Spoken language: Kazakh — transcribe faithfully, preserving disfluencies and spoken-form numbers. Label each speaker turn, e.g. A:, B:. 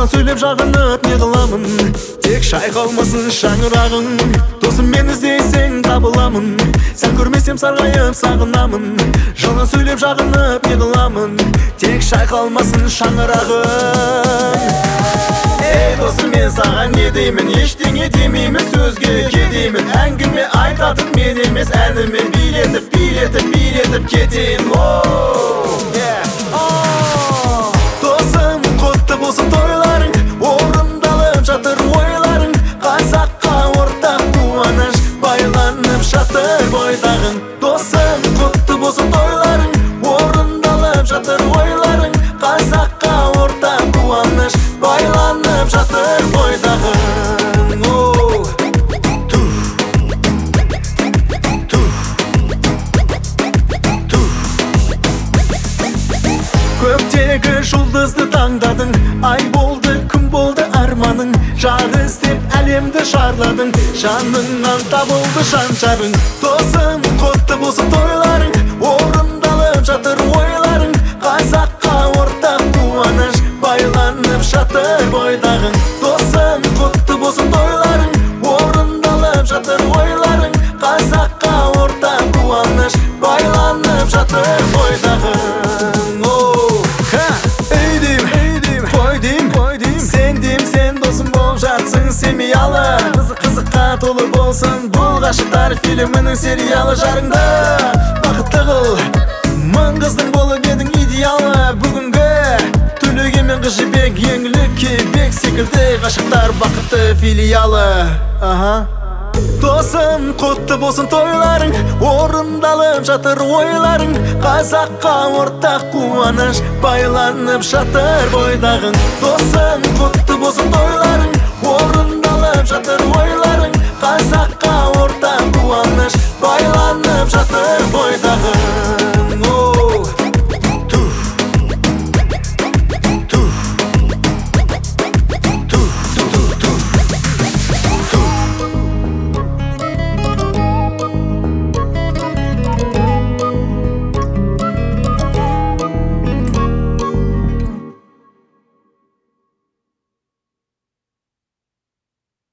A: Жалған сөйлеп жағынып не қыламын, тек шайқалмасын шаңырағың. Досым, мен іздесең табыламын, сән көрмесем сарғайып сағынамын. Жалған сөйлеп жағынып не қыламын, тек шайқалмасын шаңырағың. Ей досым, мен саған не деймін, ештеңе демеймін, сөзге кедеймін. Әңгіме айтатын мен емес, әнімен билетіп, билетіп, билетіп кетейін. Досым, құтты болсын тойларың, орындалып жатыр ойларың. Қазаққа ортақ қуаныш, байланып жатыр бойдағың. Досым, құтты болсын тойларың, орындалып жатыр ойларың. Қазаққа ортақ қуаныш, байланып жатыр бойдағың. Көктегі жұлдызды таңдадың, ай болды, күн болды арманың. Жар іздеп әлемді шарладың, жаныңнан табылды шаншарың. Досым, құтты болсын тойларың, орындалып жатыр ойларың. Қазаққа ортақ қуаныш, байланып жатыр бойдағың. Досым, құтты болсын тойларың, орындалып жатыр ойларың. Қазаққа ортақ қуаныш, байланып жатыр бойдағың. Семиялы, қызық қызыққа толы болсын бұл ғашықтар фильмінің сериалы. Жарыңда бақытты қыл, мың қыздың болып едің идеалы. Бүгінгі төлеге мен қыз жібек, еңлік кебек секілді ғашықтар бақытты филиалы. Досым, құтты болсын тойларың, орындалып жатыр ойларың. Қазаққа ортақ қуаныш, байланып жатыр бойдағың. Досым, құтты болсын тойларың, орындалып жатыр